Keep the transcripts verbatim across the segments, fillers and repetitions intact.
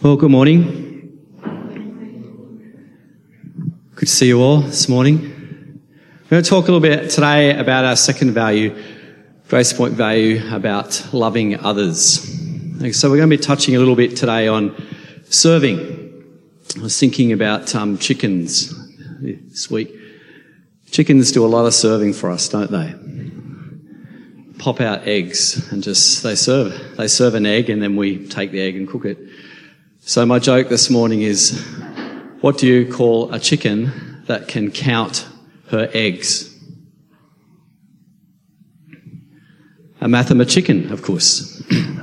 Well, good morning. Good to see you all this morning. We're going to talk a little bit today about our second value, Grace Point value, about loving others. So we're going to be touching a little bit today on serving. I was thinking about um, chickens this week. Chickens do a lot of serving for us, don't they? Pop out eggs and just, they serve. They serve an egg and then we take the egg and cook it. So my joke this morning is, what do you call a chicken that can count her eggs? A mathemachicken, of course.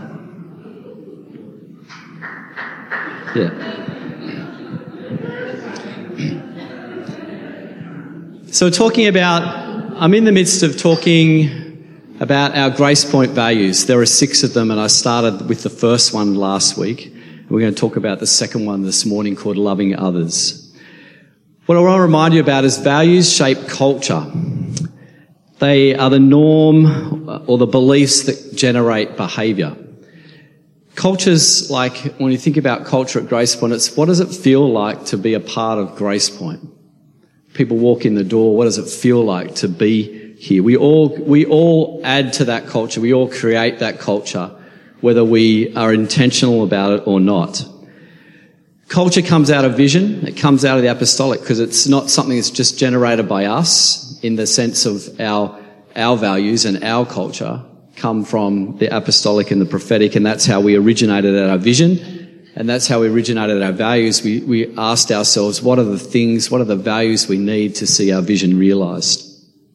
Yeah. So talking about, I'm in the midst of talking about our Grace Point values. There are six of them, and I started with the first one last week. We're going to talk about the second one this morning, called loving others. What I want to remind you about is values shape culture. They are the norm or the beliefs that generate behaviour. Cultures, like when you think about culture at Grace Point, it's what does it feel like to be a part of Grace Point? People walk in the door, what does it feel like to be here? We all, we all add to that culture. We all create that culture, whether we are intentional about it or not. Culture comes out of vision. It comes out of the apostolic because it's not something that's just generated by us in the sense of our, our values and our culture come from the apostolic and the prophetic, and that's how we originated at our vision, and that's how we originated at our values. We, we asked ourselves, what are the things, what are the values we need to see our vision realised?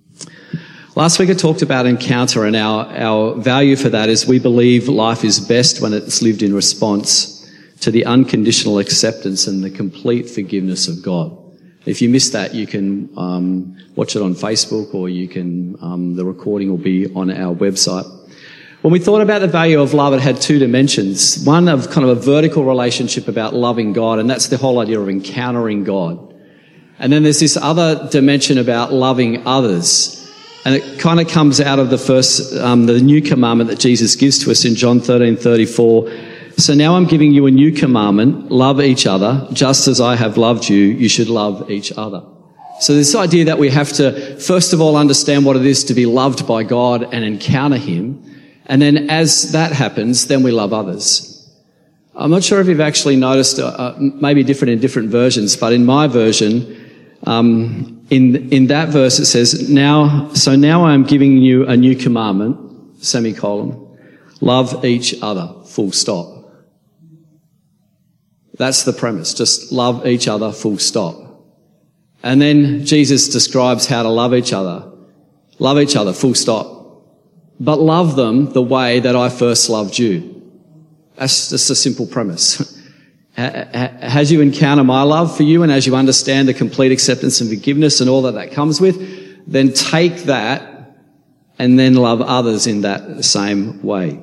Last week I talked about encounter, and our, our value for that is we believe life is best when it's lived in response to the unconditional acceptance and the complete forgiveness of God. If you missed that, you can um, watch it on Facebook, or you can, um, the recording will be on our website. When we thought about the value of love, it had two dimensions. One of kind of a vertical relationship about loving God, and that's the whole idea of encountering God. And then there's this other dimension about loving others. And it kind of comes out of the first, um, the new commandment that Jesus gives to us in John thirteen thirty-four. So now I'm giving you a new commandment, love each other, just as I have loved you, you should love each other. So this idea that we have to, first of all, understand what it is to be loved by God and encounter Him. And then as that happens, then we love others. I'm not sure if you've actually noticed, uh, maybe different in different versions, but in my version, um, in, in that verse it says, now, so now I am giving you a new commandment, semicolon, love each other, full stop. That's the premise, just love each other, full stop. And then Jesus describes how to love each other. Love each other, full stop. But love them the way that I first loved you. That's just a simple premise. As you encounter my love for you and as you understand the complete acceptance and forgiveness and all that that comes with, then take that and then love others in that same way.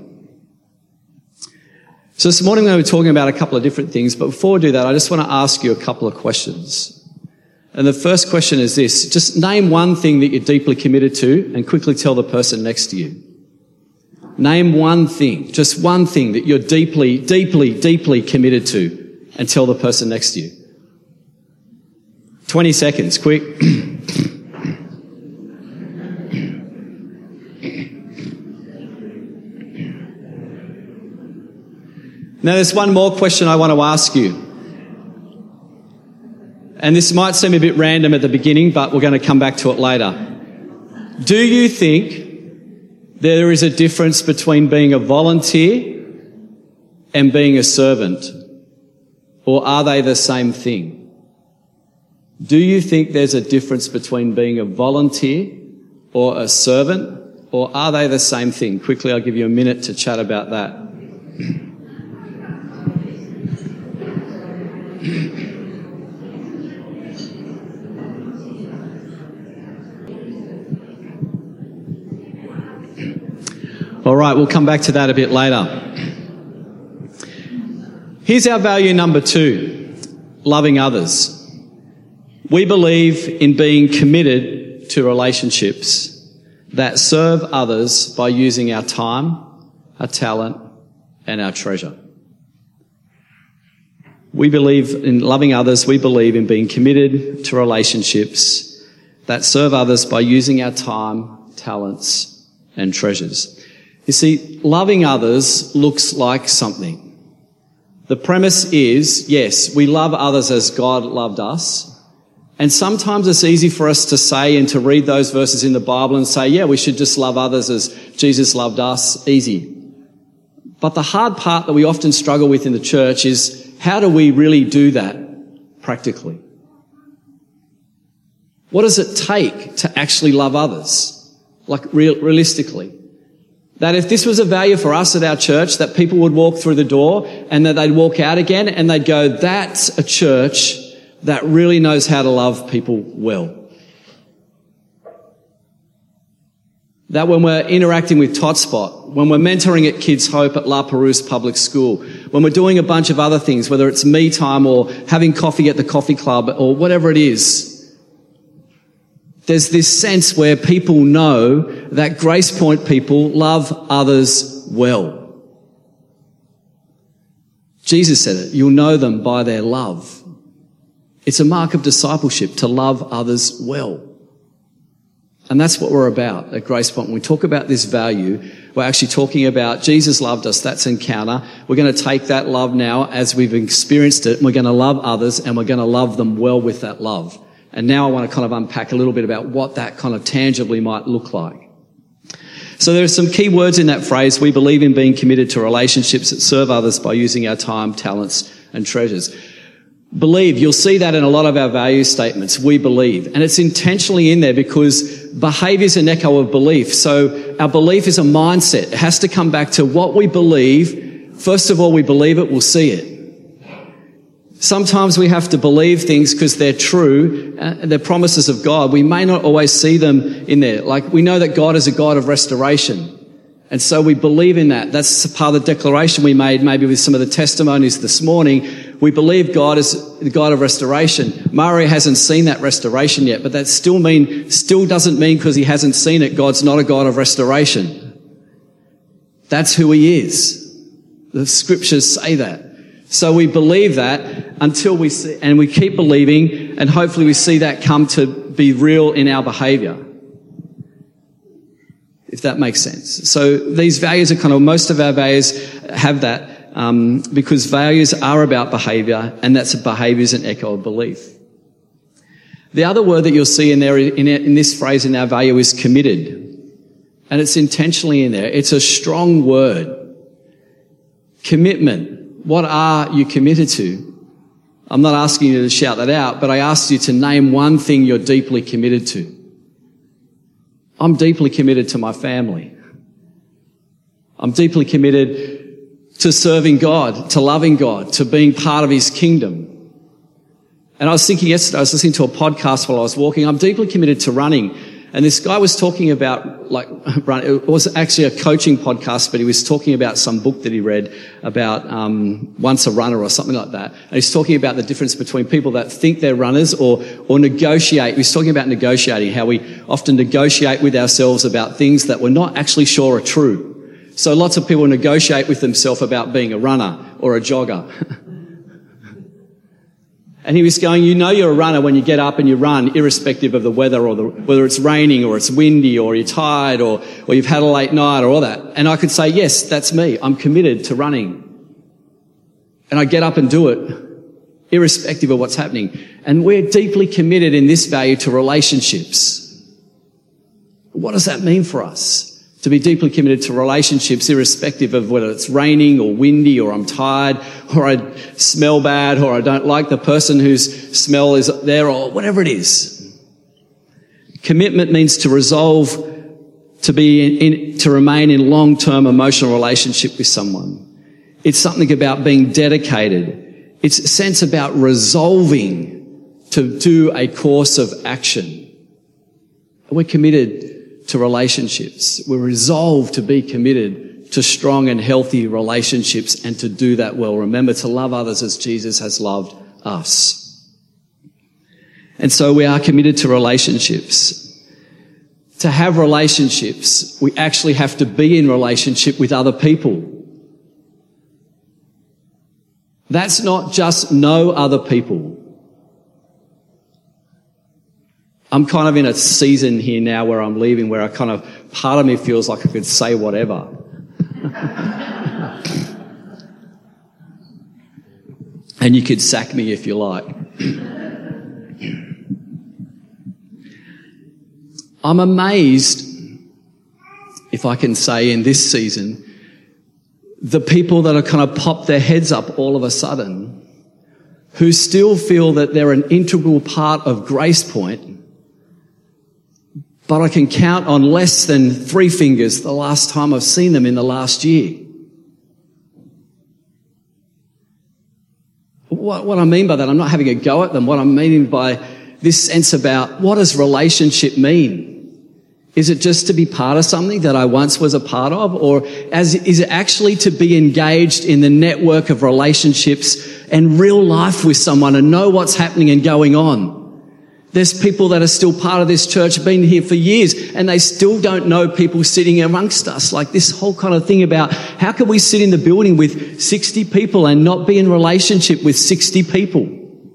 So this morning we're going to be talking about a couple of different things, but before we do that, I just want to ask you a couple of questions. And the first question is this: just name one thing that you're deeply committed to and quickly tell the person next to you. Name one thing, just one thing that you're deeply, deeply, deeply committed to and tell the person next to you. twenty seconds, quick. Now there's one more question I want to ask you. And this might seem a bit random at the beginning, but we're going to come back to it later. Do you think there is a difference between being a volunteer and being a servant? Or are they the same thing? Do you think there's a difference between being a volunteer or a servant? Or are they the same thing? Quickly, I'll give you a minute to chat about that. All right, we'll come back to that a bit later. Here's our value number two, loving others. We believe in being committed to relationships that serve others by using our time, our talent, and our treasure. We believe in loving others. We believe in being committed to relationships that serve others by using our time, talents, and treasures. You see, loving others looks like something. The premise is, yes, we love others as God loved us. And sometimes it's easy for us to say and to read those verses in the Bible and say, yeah, we should just love others as Jesus loved us. Easy. But the hard part that we often struggle with in the church is, how do we really do that practically? What does it take to actually love others? Like real, realistically. That if this was a value for us at our church, that people would walk through the door and that they'd walk out again and they'd go, that's a church that really knows how to love people well. That when we're interacting with Totspot, when we're mentoring at Kids Hope at La Perouse Public School, when we're doing a bunch of other things, whether it's me time or having coffee at the coffee club or whatever it is, there's this sense where people know that Grace Point people love others well. Jesus said it, you'll know them by their love. It's a mark of discipleship to love others well. And that's what we're about at Grace Point. When we talk about this value, we're actually talking about Jesus loved us. That's encounter. We're going to take that love now as we've experienced it, and we're going to love others, and we're going to love them well with that love. And now I want to kind of unpack a little bit about what that kind of tangibly might look like. So there are some key words in that phrase. We believe in being committed to relationships that serve others by using our time, talents, and treasures. Believe, you'll see that in a lot of our value statements. We believe. And it's intentionally in there because behaviour is an echo of belief. So our belief is a mindset. It has to come back to what we believe. First of all, we believe it, we'll see it. Sometimes we have to believe things because they're true, uh, they're promises of God. We may not always see them in there. Like, we know that God is a God of restoration. And so we believe in that. That's part of the declaration we made maybe with some of the testimonies this morning. We believe God is the God of restoration. Mario hasn't seen that restoration yet, but that still mean, still doesn't mean because he hasn't seen it, God's not a God of restoration. That's who he is. The scriptures say that. So we believe that until we see, and we keep believing, and hopefully we see that come to be real in our behaviour. If that makes sense. So these values are kind of, most of our values have that, um, because values are about behaviour, and that's behaviour is an echo of belief. The other word that you'll see in there, in, in this phrase in our value, is committed. And it's intentionally in there. It's a strong word. Commitment. What are you committed to? I'm not asking you to shout that out, but I asked you to name one thing you're deeply committed to. I'm deeply committed to my family. I'm deeply committed to serving God, to loving God, to being part of his kingdom. And I was thinking yesterday, I was listening to a podcast while I was walking. I'm deeply committed to running. And this guy was talking about, like, it was actually a coaching podcast, but he was talking about some book that he read about um, Once a Runner or something like that. And he's talking about the difference between people that think they're runners or or negotiate. He's talking about negotiating, how we often negotiate with ourselves about things that we're not actually sure are true. So lots of people negotiate with themselves about being a runner or a jogger. And he was going, you know you're a runner when you get up and you run, irrespective of the weather or the, whether it's raining or it's windy or you're tired or, or you've had a late night or all that. And I could say, yes, that's me. I'm committed to running. And I get up and do it, irrespective of what's happening. And we're deeply committed in this value to relationships. What does that mean for us? To be deeply committed to relationships, irrespective of whether it's raining or windy or I'm tired or I smell bad or I don't like the person whose smell is there or whatever it is. Commitment means to resolve to be in, in, to remain in long-term emotional relationship with someone. It's something about being dedicated. It's a sense about resolving to do a course of action. We're committed to relationships. We're resolved to be committed to strong and healthy relationships and to do that well. Remember, to love others as Jesus has loved us. And so we are committed to relationships. To have relationships, we actually have to be in relationship with other people. That's not just know other people. I'm kind of in a season here now where I'm leaving, where I kind of, part of me feels like I could say whatever. And you could sack me if you like. I'm amazed, if I can say in this season, the people that are kind of popped their heads up all of a sudden, who still feel that they're an integral part of Grace Point, but I can count on less than three fingers the last time I've seen them in the last year. What, what I mean by that, I'm not having a go at them. What I'm meaning by this sense about what does relationship mean? Is it just to be part of something that I once was a part of? Or as, is it actually to be engaged in the network of relationships and real life with someone and know what's happening and going on? There's people that are still part of this church, been here for years, and they still don't know people sitting amongst us. Like this whole kind of thing about how can we sit in the building with sixty people and not be in relationship with sixty people?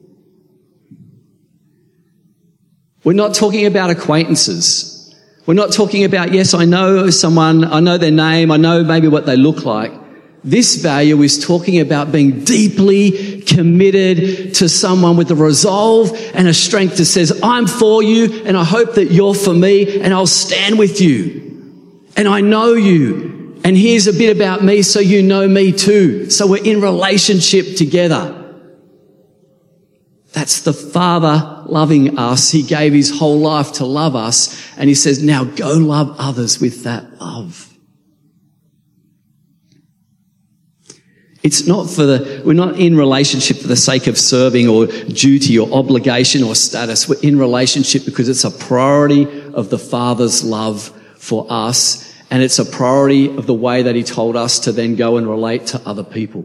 We're not talking about acquaintances. We're not talking about, yes, I know someone, I know their name, I know maybe what they look like. This value is talking about being deeply committed to someone with a resolve and a strength that says, I'm for you and I hope that you're for me and I'll stand with you. And I know you. And here's a bit about me so you know me too. So we're in relationship together. That's the Father loving us. He gave his whole life to love us. And he says, now go love others with that love. It's not for the, we're not in relationship for the sake of serving or duty or obligation or status. We're in relationship because it's a priority of the Father's love for us. And it's a priority of the way that he told us to then go and relate to other people.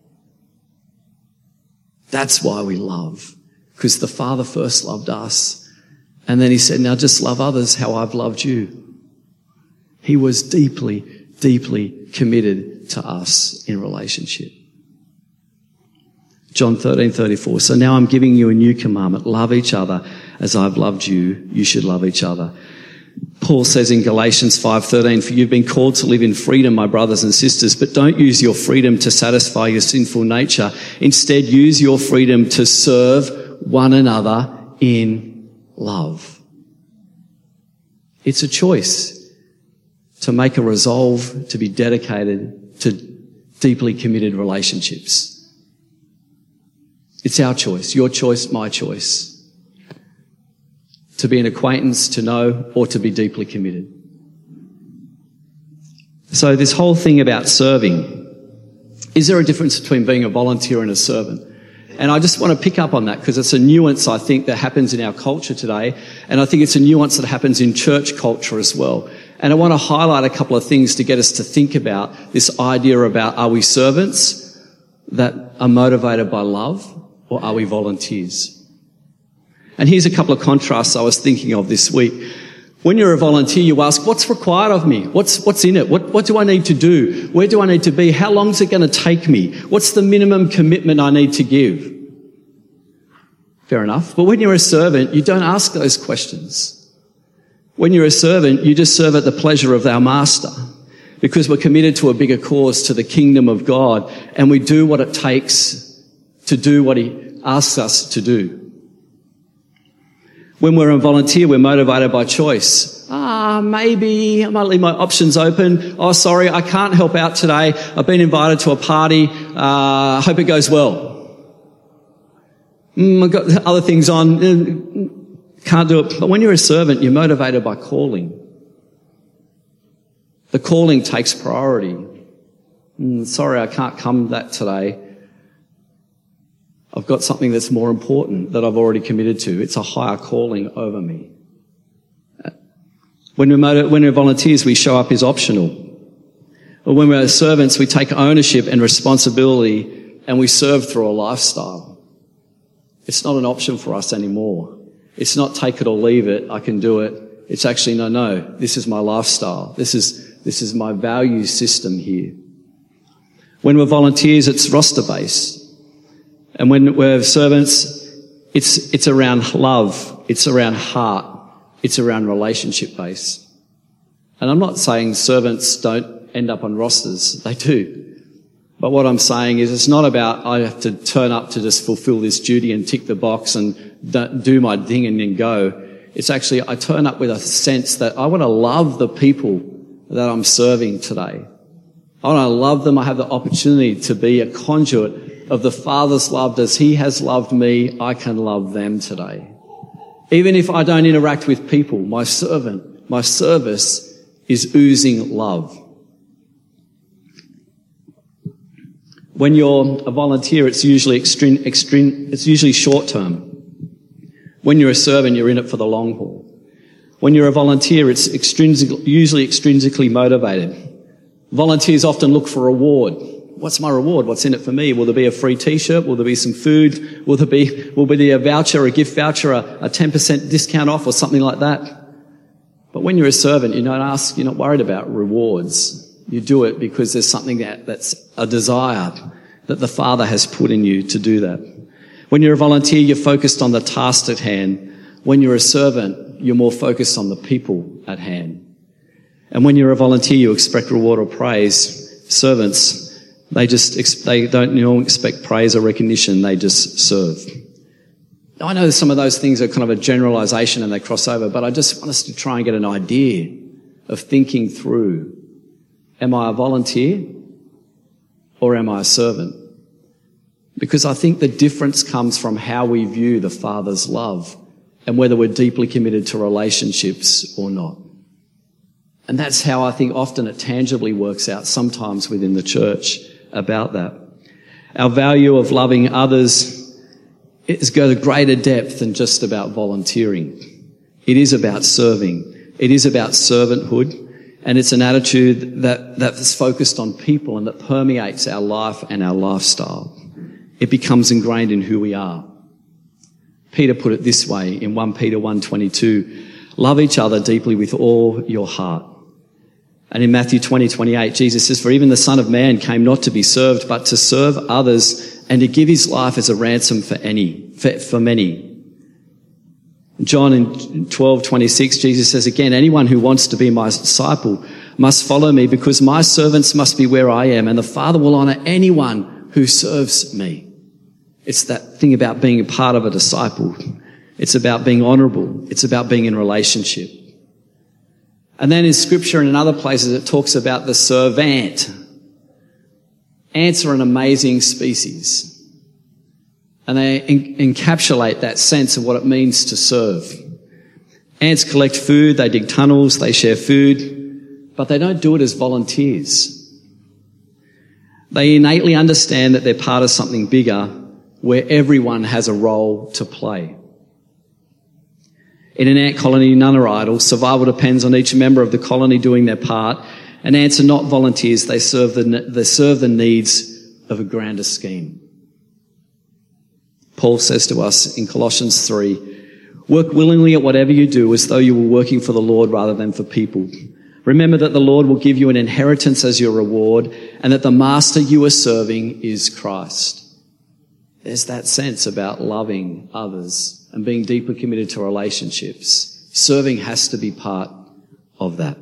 That's why we love. Because the Father first loved us. And then he said, now just love others how I've loved you. He was deeply, deeply committed to us in relationship. John thirteen thirty-four. So now I'm giving you a new commandment. Love each other as I've loved you. You should love each other. Paul says in Galatians five thirteen, for you've been called to live in freedom, my brothers and sisters, but don't use your freedom to satisfy your sinful nature. Instead, use your freedom to serve one another in love. It's a choice to make a resolve to be dedicated to deeply committed relationships. It's our choice, your choice, my choice. To be an acquaintance, to know, or to be deeply committed. So this whole thing about serving, is there a difference between being a volunteer and a servant? And I just want to pick up on that because it's a nuance, I think, that happens in our culture today. And I think it's a nuance that happens in church culture as well. And I want to highlight a couple of things to get us to think about this idea about, are we servants that are motivated by love, or are we volunteers? And here's a couple of contrasts I was thinking of this week. When you're a volunteer, you ask, what's required of me? What's, what's in it? What, what do I need to do? Where do I need to be? How long is it going to take me? What's the minimum commitment I need to give? Fair enough. But when you're a servant, you don't ask those questions. When you're a servant, you just serve at the pleasure of our master because we're committed to a bigger cause, to the kingdom of God, and we do what it takes to do what he asks us to do. When we're a volunteer, we're motivated by choice. Ah, maybe I might leave my options open. Oh, sorry, I can't help out today. I've been invited to a party. Uh, hope it goes well. Mm, I've got other things on. Can't do it. But when you're a servant, you're motivated by calling. The calling takes priority. Mm, sorry, I can't come that today. I've got something that's more important that I've already committed to. It's a higher calling over me. When we're, motiv- when we're volunteers, we show up as optional. Or when we're servants, we take ownership and responsibility and we serve through a lifestyle. It's not an option for us anymore. It's not take it or leave it, I can do it. It's actually, no, no, this is my lifestyle. This is, this is my value system here. When we're volunteers, it's roster-based. And when we're servants, it's, it's around love. It's around heart. It's around relationship base. And I'm not saying servants don't end up on rosters. They do. But what I'm saying is it's not about I have to turn up to just fulfill this duty and tick the box and do my thing and then go. It's actually I turn up with a sense that I want to love the people that I'm serving today. I want to love them. I have the opportunity to be a conduit of the Father's love. As He has loved me, I can love them today. Even if I don't interact with people, my servant, my service is oozing love. When you're a volunteer, it's usually extreme, extreme, it's usually short term. When you're a servant, you're in it for the long haul. When you're a volunteer, it's extrinsic, usually extrinsically motivated. Volunteers often look for reward. What's my reward? What's in it for me? Will there be a free t-shirt? Will there be some food? Will there be, will there be a voucher, a gift voucher, a, a ten percent discount off or something like that? But when you're a servant, you don't ask, you're not worried about rewards. You do it because there's something that, that's a desire that the Father has put in you to do that. When you're a volunteer, you're focused on the task at hand. When you're a servant, you're more focused on the people at hand. And when you're a volunteer, you expect reward or praise. Servants, they just, they don't you know, expect praise or recognition. They just serve. Now, I know some of those things are kind of a generalization and they cross over, but I just want us to try and get an idea of thinking through. Am I a volunteer or am I a servant? Because I think the difference comes from how we view the Father's love and whether we're deeply committed to relationships or not. And that's how I think often it tangibly works out sometimes within the church about that. Our value of loving others is go to greater depth than just about volunteering. It is about serving. It is about servanthood. And it's an attitude that, that is focused on people and that permeates our life and our lifestyle. It becomes ingrained in who we are. Peter put it this way in First Peter one twenty-two, love each other deeply with all your heart. And in Matthew twenty twenty-eight, Jesus says, for even the Son of Man came not to be served, but to serve others and to give his life as a ransom for any, for, for many. John in twelve twenty-six, Jesus says again, anyone who wants to be my disciple must follow me because my servants must be where I am and the Father will honour anyone who serves me. It's that thing about being a part of a disciple. It's about being honourable. It's about being in relationship. And then in Scripture and in other places it talks about the servant. Ants are an amazing species. And they en- encapsulate that sense of what it means to serve. Ants collect food, they dig tunnels, they share food, but they don't do it as volunteers. They innately understand that they're part of something bigger where everyone has a role to play. In an ant colony, none are idle. Survival depends on each member of the colony doing their part. And ants are not volunteers. They serve the, they serve the needs of a grander scheme. Paul says to us in Colossians three, work willingly at whatever you do as though you were working for the Lord rather than for people. Remember that the Lord will give you an inheritance as your reward and that the master you are serving is Christ. There's that sense about loving others and being deeply committed to relationships. Serving has to be part of that.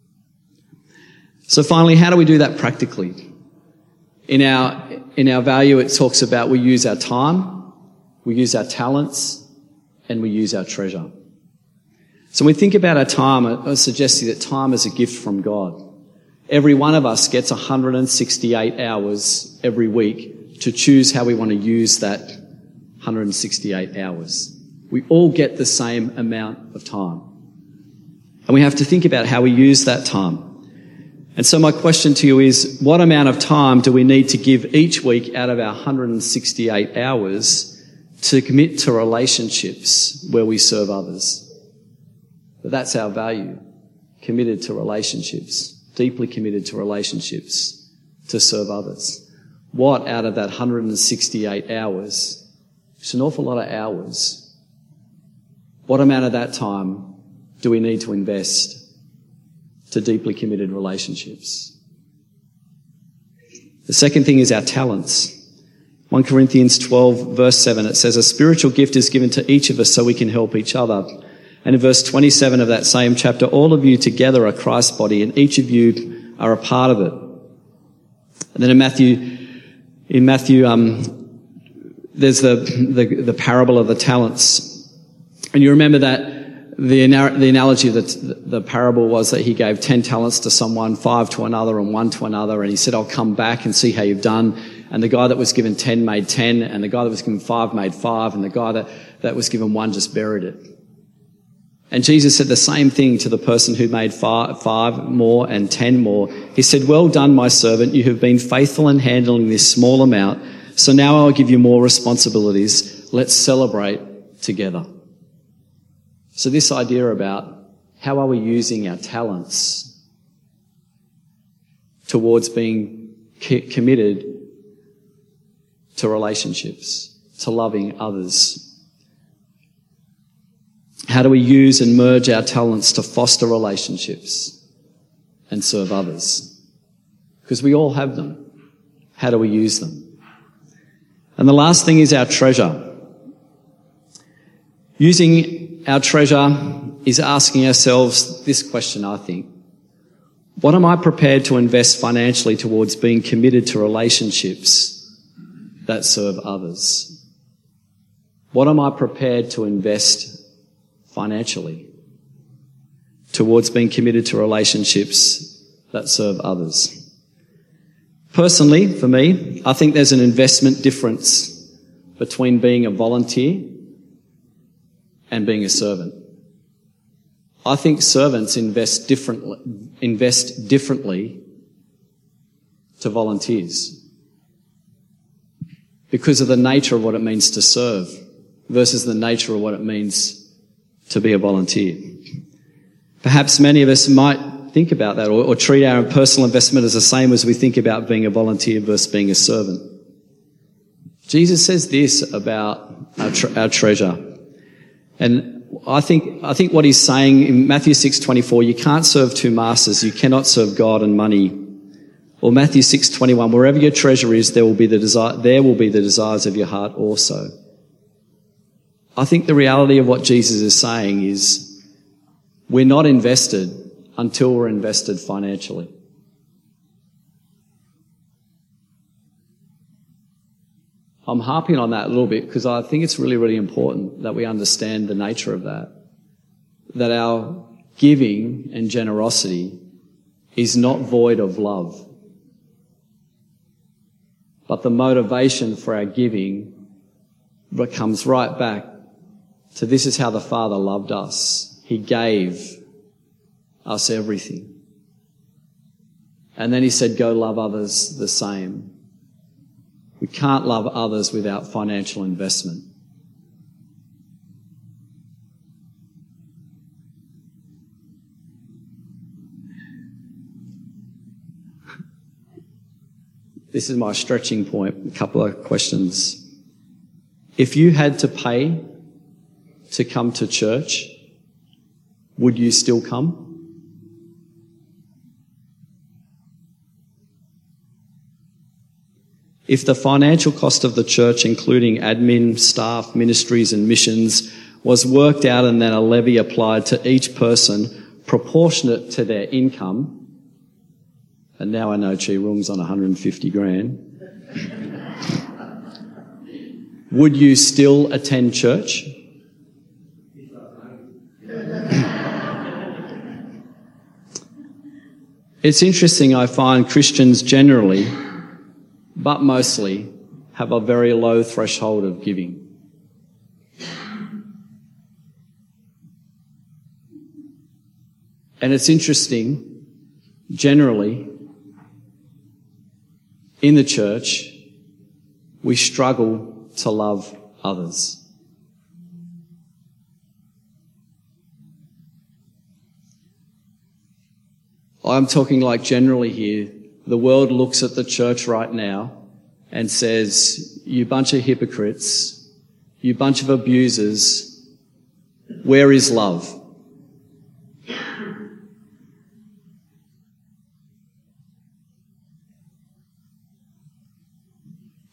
So finally, how do we do that practically? In our, in our value, it talks about we use our time, we use our talents, and we use our treasure. So when we think about our time, I suggest to you that time is a gift from God. Every one of us gets one hundred sixty-eight hours every week to choose how we want to use that one hundred sixty-eight hours. We all get the same amount of time. And we have to think about how we use that time. And so my question to you is, what amount of time do we need to give each week out of our one hundred sixty-eight hours to commit to relationships where we serve others? But that's our value, committed to relationships, deeply committed to relationships to serve others. What out of that one hundred sixty-eight hours? It's an awful lot of hours. What amount of that time do we need to invest to deeply committed relationships? The second thing is our talents. First Corinthians twelve, verse seven, it says, a spiritual gift is given to each of us so we can help each other. And in verse twenty-seven of that same chapter, all of you together are Christ's body, and each of you are a part of it. And then in Matthew, in Matthew, um, there's the, the the parable of the talents, and you remember that the the analogy that the parable was that he gave ten talents to someone, five to another, and one to another, and he said, "I'll come back and see how you've done." And the guy that was given ten made ten, and the guy that was given five made five, and the guy that, that was given one just buried it. And Jesus said the same thing to the person who made five, five more and ten more. He said, well done, my servant. You have been faithful in handling this small amount. So now I'll give you more responsibilities. Let's celebrate together. So this idea about how are we using our talents towards being committed to relationships, to loving others. How do we use and merge our talents to foster relationships and serve others? Because we all have them. How do we use them? And the last thing is our treasure. Using our treasure is asking ourselves this question, I think. What am I prepared to invest financially towards being committed to relationships that serve others? What am I prepared to invest financially towards being committed to relationships that serve others? Personally, for me, I think there's an investment difference between being a volunteer and being a servant. I think servants invest differently, invest differently to volunteers because of the nature of what it means to serve versus the nature of what it means to be a volunteer. Perhaps many of us might think about that or, or treat our personal investment as the same as we think about being a volunteer versus being a servant. Jesus says this about our, tre- our treasure. And I think, I think what he's saying in Matthew six twenty-four, you can't serve two masters. You cannot serve God and money. Or Matthew six twenty-one, wherever your treasure is, there will be the desire, there will be the desires of your heart also. I think the reality of what Jesus is saying is we're not invested until we're invested financially. I'm harping on that a little bit because I think it's really, really important that we understand the nature of that. That our giving and generosity is not void of love. But the motivation for our giving comes right back to this is how the Father loved us. He gave us everything. And then he said, go love others the same. We can't love others without financial investment. This is my stretching point. A couple of questions. If you had to pay to come to church, would you still come? If the financial cost of the church, including admin, staff, ministries and missions, was worked out and then a levy applied to each person proportionate to their income, and now I know Chi Rung's on one hundred fifty grand, would you still attend church? It's interesting, I find Christians generally, but mostly, have a very low threshold of giving. And it's interesting, generally, in the church, we struggle to love others. I'm talking like generally here. The world looks at the church right now and says, you bunch of hypocrites, you bunch of abusers, where is love?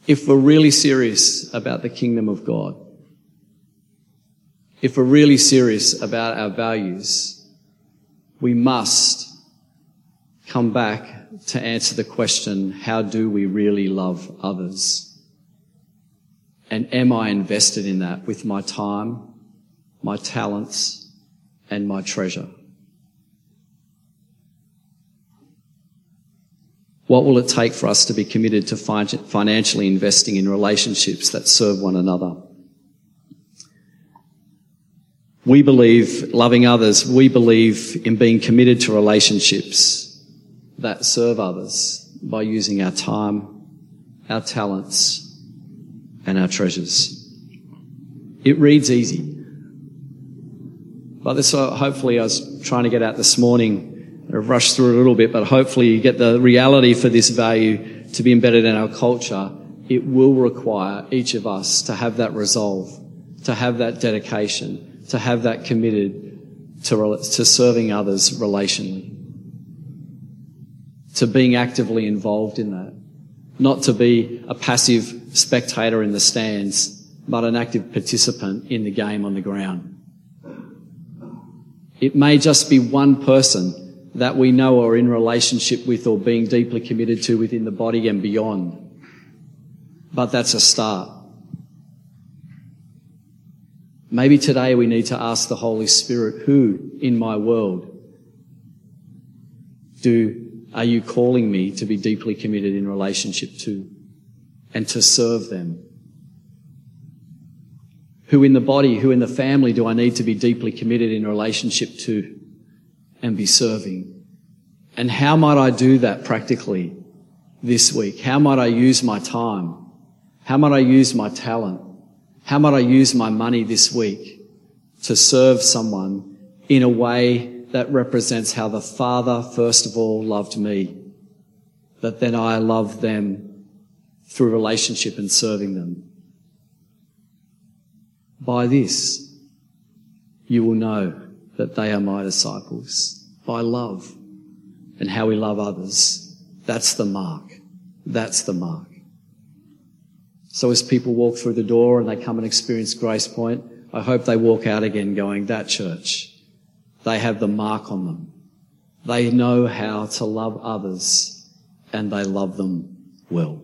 if we're really serious about the kingdom of God, if we're really serious about our values, we must come back to answer the question, how do we really love others? And am I invested in that with my time, my talents, and my treasure? What will it take for us to be committed to financially investing in relationships that serve one another? We believe, loving others, we believe in being committed to relationships that serve others by using our time, our talents, and our treasures. It reads easy. But this, uh, hopefully, I was trying to get out this morning. I've rushed through it a little bit, but hopefully you get the reality for this value to be embedded in our culture. It will require each of us to have that resolve, to have that dedication, to have that committed to, to serving others relationally, to being actively involved in that, not to be a passive spectator in the stands, but an active participant in the game on the ground. It may just be one person that we know or in relationship with or being deeply committed to within the body and beyond, but that's a start. Maybe today we need to ask the Holy Spirit, who in my world do are you calling me to be deeply committed in relationship to and to serve them? Who in the body, who in the family do I need to be deeply committed in relationship to and be serving? And how might I do that practically this week? How might I use my time? How might I use my talent? How might I use my money this week to serve someone in a way that represents how the Father first of all loved me, that then I love them through relationship and serving them? By this, you will know that they are my disciples, by love and how we love others. That's the mark. That's the mark. So as people walk through the door and they come and experience Grace Point, I hope they walk out again going, that church, they have the mark on them. They know how to love others and they love them well.